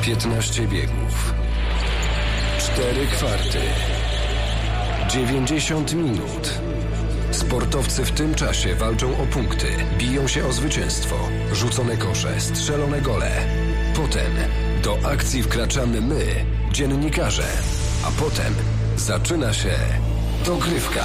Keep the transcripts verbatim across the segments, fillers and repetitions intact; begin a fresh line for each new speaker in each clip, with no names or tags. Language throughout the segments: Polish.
piętnaście biegów, cztery kwarty, dziewięćdziesiąt minut. Sportowcy w tym czasie walczą o punkty, biją się o zwycięstwo, rzucone kosze, strzelone gole. Potem do akcji wkraczamy my, dziennikarze, a potem zaczyna się dogrywka.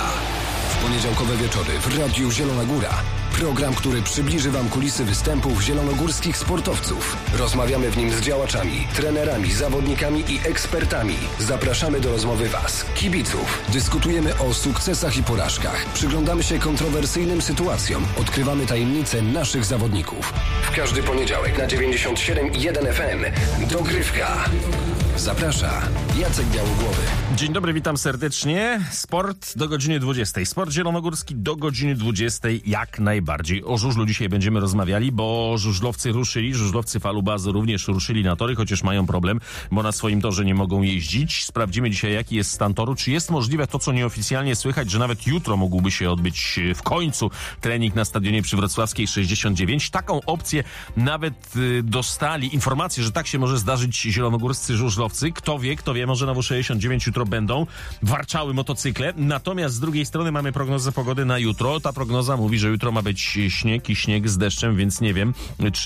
W poniedziałkowe wieczory w Radiu Zielona Góra. Program, który przybliży Wam kulisy występów zielonogórskich sportowców. Rozmawiamy w nim z działaczami, trenerami, zawodnikami i ekspertami. Zapraszamy do rozmowy Was, kibiców. Dyskutujemy o sukcesach i porażkach. Przyglądamy się kontrowersyjnym sytuacjom. Odkrywamy tajemnice naszych zawodników. W każdy poniedziałek na dziewięćdziesiąt siedem i jeden F M. Dogrywka. Zaprasza Jacek Białogłowy.
Dzień dobry, witam serdecznie. Sport do godziny dwudziestej. Sport zielonogórski do godziny dwudziestej jak najbardziej. O żużlu dzisiaj będziemy rozmawiali, bo żużlowcy ruszyli, żużlowcy Falubazu również ruszyli na tory, chociaż mają problem, bo na swoim torze nie mogą jeździć. Sprawdzimy dzisiaj, jaki jest stan toru. Czy jest możliwe to, co nieoficjalnie słychać, że nawet jutro mógłby się odbyć w końcu trening na stadionie przy Wrocławskiej sześćdziesiąt dziewięć. Taką opcję nawet y, dostali informację, że tak się może zdarzyć zielonogórscy żużlowcy. Kto wie, kto wie, może na W sześćdziesiąt dziewięć jutro będą warczały motocykle. Natomiast z drugiej strony mamy prognozę pogody na jutro. Ta prognoza mówi, że jutro ma być śnieg i śnieg z deszczem, więc nie wiem, czy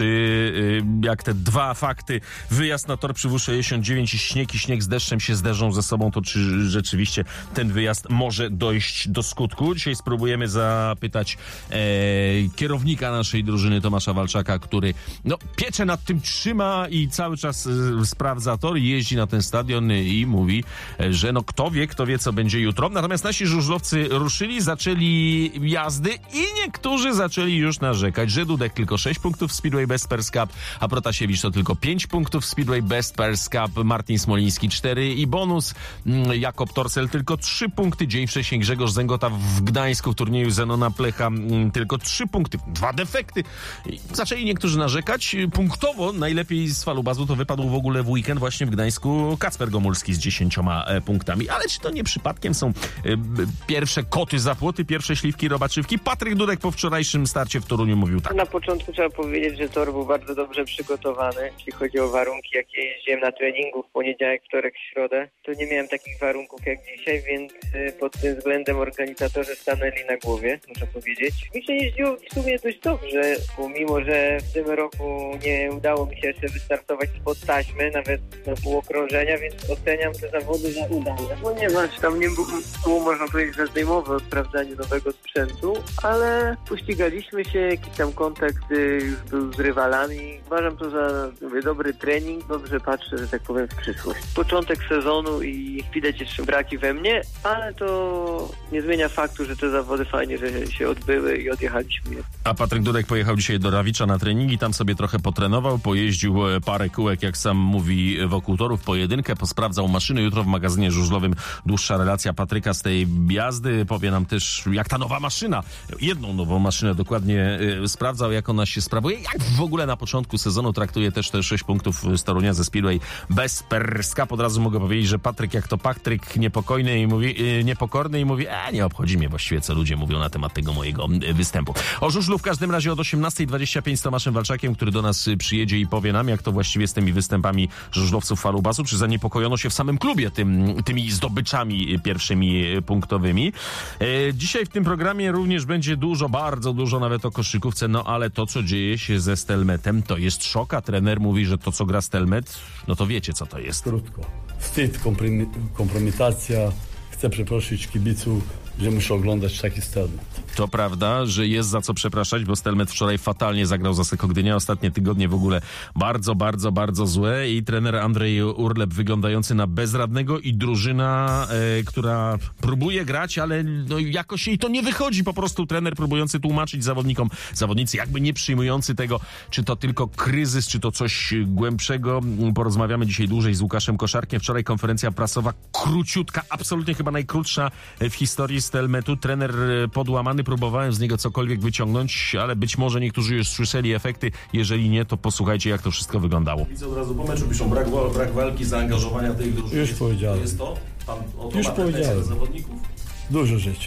y, jak te dwa fakty, wyjazd na tor przy W sześćdziesiąt dziewięć i śnieg i śnieg z deszczem się zderzą ze sobą, to czy rzeczywiście ten wyjazd może dojść do skutku. Dzisiaj spróbujemy zapytać e, kierownika naszej drużyny Tomasza Walczaka, który no, pieczę nad tym trzyma i cały czas y, sprawdza tor, jeździ na ten stadion i mówi, że no kto wie, kto wie, co będzie jutro. Natomiast nasi żużlowcy ruszyli, zaczęli jazdy i niektórzy zaczęli już narzekać, że Dudek tylko sześć punktów w Speedway Best Pairs Cup, a Protasiewicz to tylko pięć punktów w Speedway Best Pairs Cup, Martin Smoliński cztery i bonus, Jakob Torsel tylko trzy punkty, dzień wcześniej Grzegorz Zęgota w Gdańsku w turnieju Zenona Plecha tylko trzy punkty, dwa defekty. Zaczęli niektórzy narzekać. Punktowo najlepiej z Falubazu to wypadł w ogóle w weekend właśnie w Gdańsku Kacper Gomulski z dziesięcioma e, punktami. Ale czy to nie przypadkiem są e, pierwsze koty za płoty, pierwsze śliwki robaczywki? Patryk Dudek po wczorajszym starcie w Toruniu mówił tak.
Na początku trzeba powiedzieć, że tor był bardzo dobrze przygotowany. Jeśli chodzi o warunki, jakie jeździłem na treningu w poniedziałek, wtorek, środę, to nie miałem takich warunków jak dzisiaj, więc e, pod tym względem organizatorzy stanęli na głowie, muszę powiedzieć. Mi się jeździło w sumie dość dobrze, pomimo że w tym roku nie udało mi się jeszcze wystartować spod taśmy, nawet na pół okrążenia, więc oceniam te zawody za udane. Ponieważ tam nie było, można powiedzieć, żadnej mowy o sprawdzaniu nowego sprzętu, ale pościgaliśmy się, jakiś tam kontakt już był z rywalami. Uważam to za mówię, dobry trening, dobrze patrzę, że tak powiem, w przyszłość. Początek sezonu i widać jeszcze braki we mnie, ale to nie zmienia faktu, że te zawody fajnie, że się odbyły i odjechaliśmy je.
A Patryk Dudek pojechał dzisiaj do Rawicza na treningi, tam sobie trochę potrenował, pojeździł parę kółek, jak sam mówi, wokół torów, pojedynkę, posprawdzał maszyny. Jutro w magazynie żużlowym dłuższa relacja Patryka z tej jazdy. Powie nam też, jak ta nowa maszyna, jedną nową maszynę dokładnie y, sprawdzał, jak ona się sprawuje. Jak w ogóle na początku sezonu traktuje też te sześć punktów z Torunia ze Speedway Best Pairs Cup. Od razu mogę powiedzieć, że Patryk jak to Patryk niepokojny i mówi, y, niepokorny i mówi, e, nie obchodzi mnie właściwie, co ludzie mówią na temat tego mojego y, występu. O żużlu w każdym razie od osiemnasta dwadzieścia pięć z Tomaszem Walczakiem, który do nas y, przyjedzie i powie nam, jak to właściwie z tymi występami żużlowców Falubazu, czy zaniepokojono się w samym klubie tym, tymi zdobyczami pierwszymi punktowymi. E, dzisiaj w tym programie również będzie dużo, bardzo dużo nawet o koszykówce, no ale to, co dzieje się ze Stelmetem, to jest szok, a trener mówi, że to, co gra Stelmet, no to wiecie, co to jest.
Krótko. Wstyd, kompromitacja. Chcę przeprosić kibiców, że muszę oglądać taki Stelmet.
To prawda, że jest za co przepraszać, bo Stelmet wczoraj fatalnie zagrał za Asseco Gdynia. Ostatnie tygodnie w ogóle bardzo, bardzo, bardzo złe i trener Andrzej Urlep wyglądający na bezradnego i drużyna, e, która próbuje grać, ale no, jakoś jej to nie wychodzi. Po prostu trener próbujący tłumaczyć zawodnikom, zawodnicy jakby nie przyjmujący tego, czy to tylko kryzys, czy to coś głębszego. Porozmawiamy dzisiaj dłużej z Łukaszem Koszarkiem. Wczoraj konferencja prasowa króciutka, absolutnie chyba najkrótsza w historii Stelmetu. Trener podłamany, próbowałem z niego cokolwiek wyciągnąć, ale być może niektórzy już słyszeli efekty. Jeżeli nie, to posłuchajcie, jak to wszystko wyglądało. Widzę od razu po meczu piszą brak, brak walki, zaangażowania tej drużyny.
Już powiedziałem.
To jest to? Pan o to
już powiedziałem.
Zawodników.
Dużo rzeczy.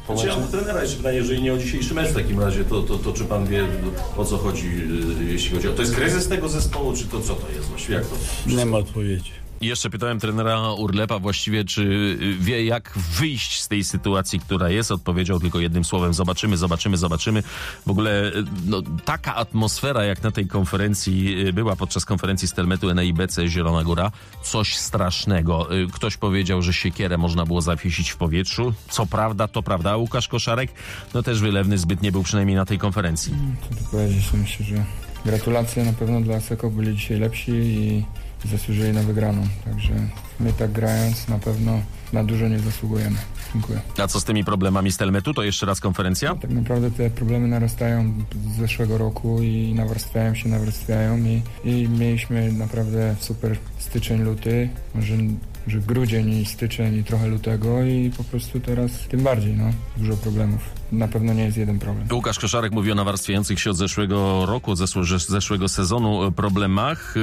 Po znaczy, ja mam trenera jeszcze pytanie, jeżeli nie o dzisiejszy mecz w takim razie, to, to, to czy pan wie, o co chodzi, jeśli chodzi o... To jest kryzys tego zespołu, czy to co to jest właściwie? Jak to?
Nie ma odpowiedzi.
I jeszcze pytałem trenera Urlepa właściwie, czy wie, jak wyjść z tej sytuacji, która jest. Odpowiedział tylko jednym słowem: zobaczymy, zobaczymy, zobaczymy. W ogóle no, taka atmosfera, jak na tej konferencji była podczas konferencji Stelmetu N I B C Zielona Góra, coś strasznego. Ktoś powiedział, że siekierę można było zawiesić w powietrzu. Co prawda, to prawda. A Łukasz Koszarek, no też wylewny zbyt nie był, przynajmniej na tej konferencji.
Co tu powiedzieć? Myślę, że gratulacje na pewno dla Asseco, byli dzisiaj lepsi i zasłużyli na wygraną, także my tak grając na pewno na dużo nie zasługujemy. Dziękuję.
A co z tymi problemami Stelmetu? To jeszcze raz konferencja?
Tak naprawdę te problemy narastają z zeszłego roku i nawarstwiają się, nawarstwiają i, i mieliśmy naprawdę super styczeń, luty, może że grudzień i styczeń i trochę lutego i po prostu teraz tym bardziej, no, dużo problemów. Na pewno nie jest jeden problem.
Łukasz Koszarek mówi o nawarstwiających się od zeszłego roku, od zeszłego, zeszłego sezonu problemach.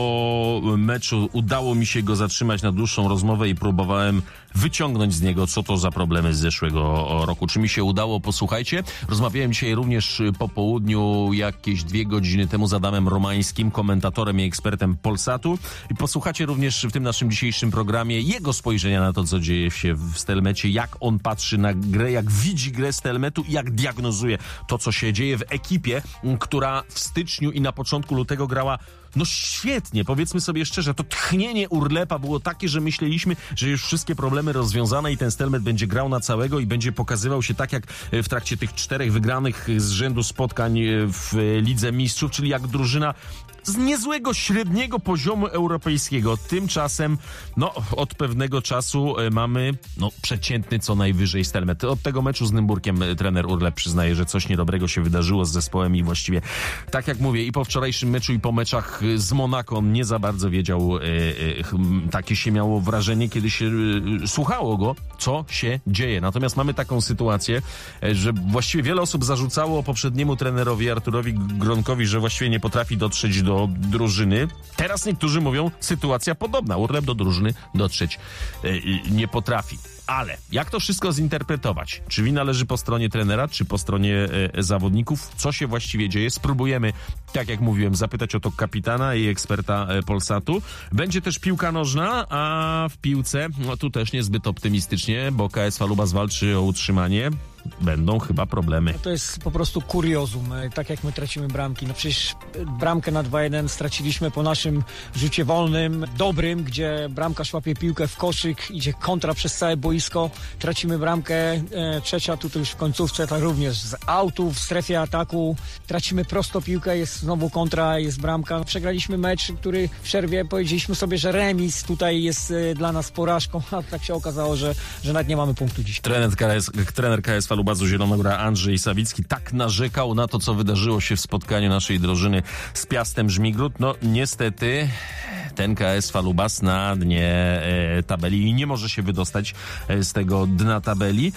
Po meczu udało mi się go zatrzymać na dłuższą rozmowę i próbowałem wyciągnąć z niego, co to za problemy z zeszłego roku. Czy mi się udało? Posłuchajcie. Rozmawiałem dzisiaj również po południu, jakieś dwie godziny temu, z Adamem Romańskim, komentatorem i ekspertem Polsatu. I posłuchacie również w tym naszym dzisiejszym programie jego spojrzenia na to, co dzieje się w Stelmecie, jak on patrzy na grę, jak widzi grę Stelmetu i jak diagnozuje to, co się dzieje w ekipie, która w styczniu i na początku lutego grała no świetnie, powiedzmy sobie szczerze, to tchnienie Urlepa było takie, że myśleliśmy, że już wszystkie problemy rozwiązane i ten Stelmet będzie grał na całego i będzie pokazywał się tak, jak w trakcie tych czterech wygranych z rzędu spotkań w Lidze Mistrzów, czyli jak drużyna z niezłego, średniego poziomu europejskiego. Tymczasem, no, od pewnego czasu mamy, no, przeciętny co najwyżej Stelmet. Od tego meczu z Nymburkiem trener Urlep przyznaje, że coś niedobrego się wydarzyło z zespołem i właściwie, tak jak mówię, i po wczorajszym meczu, i po meczach z Monako on nie za bardzo wiedział, e, e, takie się miało wrażenie, kiedy się e, słuchało go, co się dzieje. Natomiast mamy taką sytuację, e, że właściwie wiele osób zarzucało poprzedniemu trenerowi Arturowi Gronkowi, że właściwie nie potrafi dotrzeć do do drużyny. Teraz niektórzy mówią, sytuacja podobna. Urlep do drużyny dotrzeć yy, nie potrafi. Ale jak to wszystko zinterpretować? Czy wina leży po stronie trenera, czy po stronie e, zawodników? Co się właściwie dzieje? Spróbujemy, tak jak mówiłem, zapytać o to kapitana i eksperta e, Polsatu. Będzie też piłka nożna, a w piłce, no tu też niezbyt optymistycznie, bo K S Faluba zwalczy o utrzymanie. Będą chyba problemy.
To jest po prostu kuriozum, tak jak my tracimy bramki. No przecież bramkę na dwa jeden straciliśmy po naszym rzucie wolnym, dobrym, gdzie bramkarz łapie piłkę w koszyk, idzie kontra przez całe boisko, tracimy bramkę, e, trzecia tutaj już w końcówce, tak również z autu w strefie ataku, tracimy prosto piłkę, jest znowu kontra, jest bramka. Przegraliśmy mecz, który w przerwie powiedzieliśmy sobie, że remis tutaj jest e, dla nas porażką, a tak się okazało, że, że nawet nie mamy punktu dziś.
Trener K S, trener K S Falubazu Zielona Góra Andrzej Sawicki tak narzekał na to, co wydarzyło się w spotkaniu naszej drużyny z Piastem Żmigrud. No niestety ten K S Falubas na dnie e, tabeli i nie może się wydostać e, z tego dna tabeli.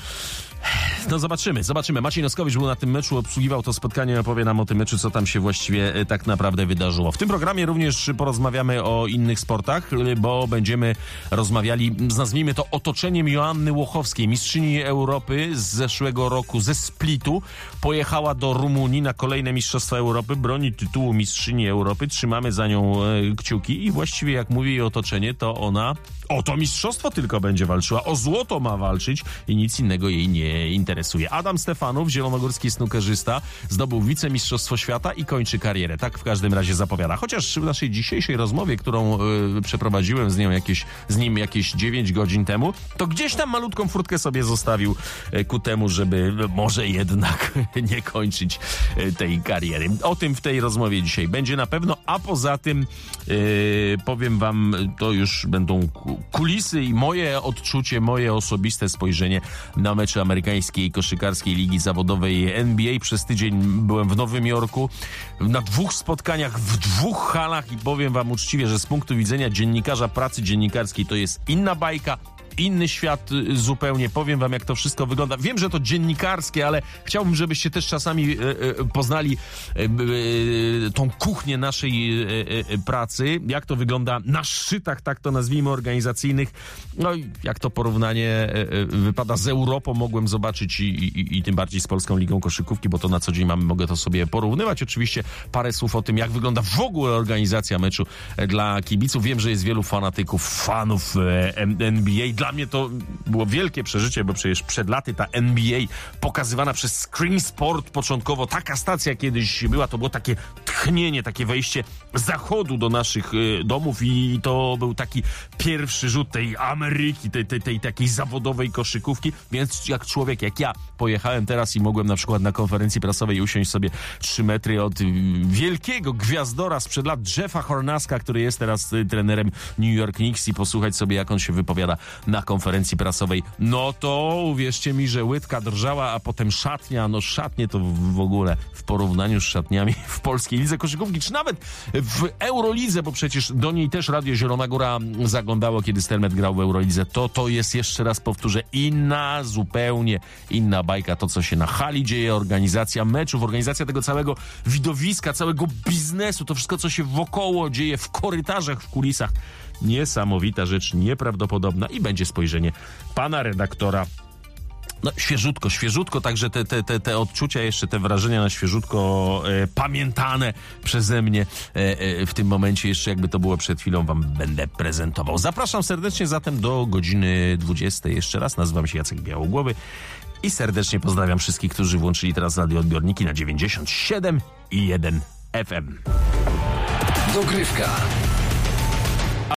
No zobaczymy, zobaczymy. Maciej Noskowicz był na tym meczu, obsługiwał to spotkanie i opowie nam o tym meczu, co tam się właściwie e, tak naprawdę wydarzyło. W tym programie również porozmawiamy o innych sportach, bo będziemy rozmawiali, nazwijmy to, otoczeniem Joanny Łochowskiej, mistrzyni Europy z zeszłego roku ze Splitu. Pojechała do Rumunii na kolejne Mistrzostwa Europy, broni tytułu mistrzyni Europy. Trzymamy za nią e, kciuki i właściwie, jak mówi jej otoczenie, to ona o to mistrzostwo tylko będzie walczyła. O złoto ma walczyć i nic innego jej nie interesuje. Adam Stefanów, zielonogórski snookerzysta, zdobył wicemistrzostwo świata i kończy karierę. Tak w każdym razie zapowiada. Chociaż w naszej dzisiejszej rozmowie, którą y, przeprowadziłem z nią jakieś, z nim jakieś dziewięć godzin temu, to gdzieś tam malutką furtkę sobie zostawił y, ku temu, żeby y, może jednak nie kończyć y, tej kariery. O tym w tej rozmowie dzisiaj będzie na pewno, a poza tym y, powiem wam, to już będą kulisy i moje odczucie, moje osobiste spojrzenie na mecze amerykańskiej koszykarskiej ligi zawodowej N B A. Przez tydzień byłem w Nowym Jorku na dwóch spotkaniach w dwóch halach i powiem wam uczciwie, że z punktu widzenia dziennikarza pracy dziennikarskiej to jest inna bajka. inny świat zupełnie. Powiem wam, jak to wszystko wygląda. Wiem, że to dziennikarskie, ale chciałbym, żebyście też czasami poznali tą kuchnię naszej pracy, jak to wygląda na szczytach, tak to nazwijmy, organizacyjnych. No i jak to porównanie wypada z Europą, mogłem zobaczyć i, i, i tym bardziej z Polską Ligą Koszykówki, bo to na co dzień mamy, mogę to sobie porównywać. Oczywiście parę słów o tym, jak wygląda w ogóle organizacja meczu dla kibiców. Wiem, że jest wielu fanatyków, fanów N B A. Dla mnie to było wielkie przeżycie, bo przecież przed laty ta N B A pokazywana przez Screen Sport początkowo, taka stacja kiedyś była, to było takie tchnienie, takie wejście zachodu do naszych domów i to był taki pierwszy rzut tej Ameryki, tej, tej, tej takiej zawodowej koszykówki, więc jak człowiek, jak ja pojechałem teraz i mogłem na przykład na konferencji prasowej usiąść sobie trzy metry od wielkiego gwiazdora sprzed lat Jeffa Hornacka, który jest teraz trenerem New York Knicks i posłuchać sobie, jak on się wypowiada na konferencji prasowej, no to uwierzcie mi, że łydka drżała, a potem szatnia, no szatnie to w ogóle w porównaniu z szatniami w polskiej lidze koszykówki, czy nawet w Eurolidze, bo przecież do niej też Radio Zielona Góra zaglądało, kiedy Stelmet grał w Eurolidze, to to jest, jeszcze raz powtórzę, inna, zupełnie inna bajka, to co się na hali dzieje, organizacja meczów, organizacja tego całego widowiska, całego biznesu, to wszystko, co się wokoło dzieje w korytarzach, w kulisach. Niesamowita rzecz, nieprawdopodobna i będzie spojrzenie pana redaktora. No świeżutko, świeżutko, także te, te, te, te odczucia, jeszcze te wrażenia na świeżutko e, pamiętane przeze mnie e, e, w tym momencie, jeszcze jakby to było przed chwilą, wam będę prezentował. Zapraszam serdecznie zatem do godziny dwudziestej. Jeszcze raz, nazywam się Jacek Białogłowy i serdecznie pozdrawiam wszystkich, którzy włączyli teraz radioodbiorniki na dziewięćdziesiąt siedem i jeden F M.
Dogrywka.